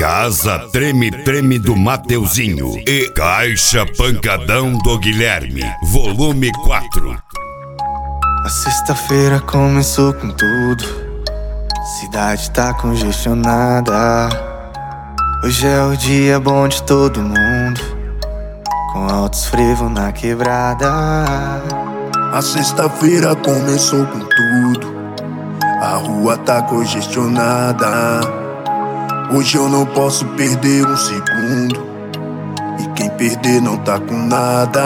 Casa Treme Treme do Mateuzinho e Caixa Pancadão do Guilherme, volume 4. A sexta-feira começou com tudo, cidade tá congestionada. Hoje é o dia bom de todo mundo, com altos frevos na quebrada. A sexta-feira começou com tudo, a rua tá congestionada. Hoje eu não posso perder um segundo, e quem perder não tá com nada.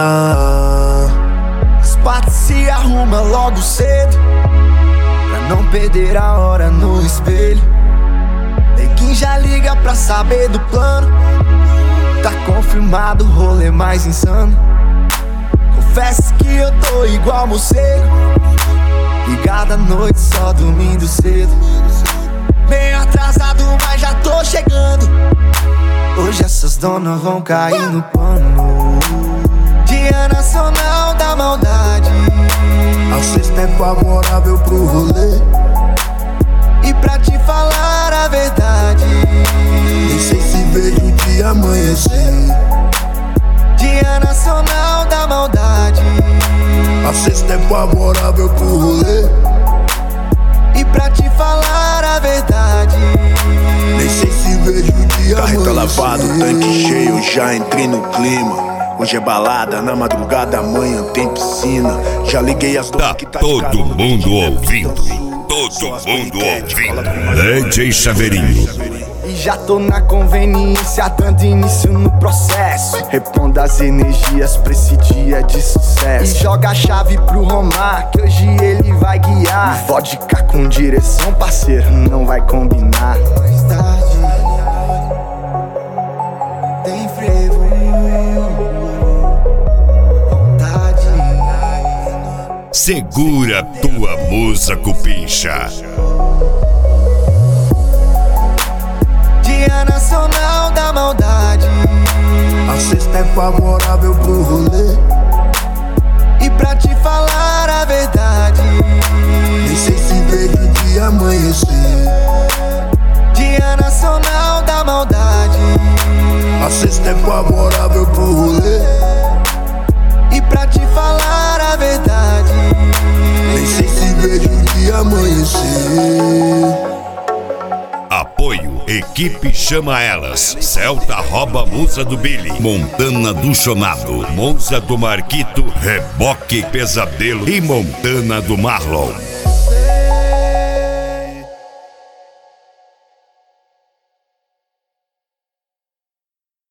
As patas se arruma logo cedo, pra não perder a hora no espelho. Neguinho já liga pra saber do plano, tá confirmado o rolê mais insano. Confesso que eu tô igual morcego, ligado à noite só dormindo cedo. Meio atrasado, mas já tô chegando. Hoje essas donas vão cair no pano. Dia Nacional da Maldade. A sexta é favorável pro rolê, e pra te falar a verdade, nem sei se vejo o dia amanhecer. Dia Nacional da Maldade. A sexta é favorável pro rolê, e pra te falar a verdade, nem sei se vejo o dia Carreta amanhecer. lavado, tanque cheio, já entrei no clima. Hoje é balada, na madrugada amanhã tem piscina. Já liguei as Tá que tá todo mundo ouvindo, todo mundo ouvindo. DJ Chaveirinho. e já tô na conveniência, dando início no processo. Repondo as energias pra esse dia de sucesso. E joga a chave pro Romar, que hoje ele vai guiar. Vodka com direção, parceiro, não vai combinar. Mais tarde tem frevo, vontade. Segura tua musa, cupincha. Dia Nacional da Maldade. A sexta é favorável pro rolê, E pra te falar a verdade, nem sei se vejo o dia amanhecer. Dia Nacional da Maldade. A sexta é favorável pro rolê, E pra te falar a verdade, nem sei se vejo o dia amanhecer. Apoio, equipe chama elas. Celta rouba musa do Billy, Montana do Chonado, Monza do Marquito, Reboque Pesadelo e Montana do Marlon.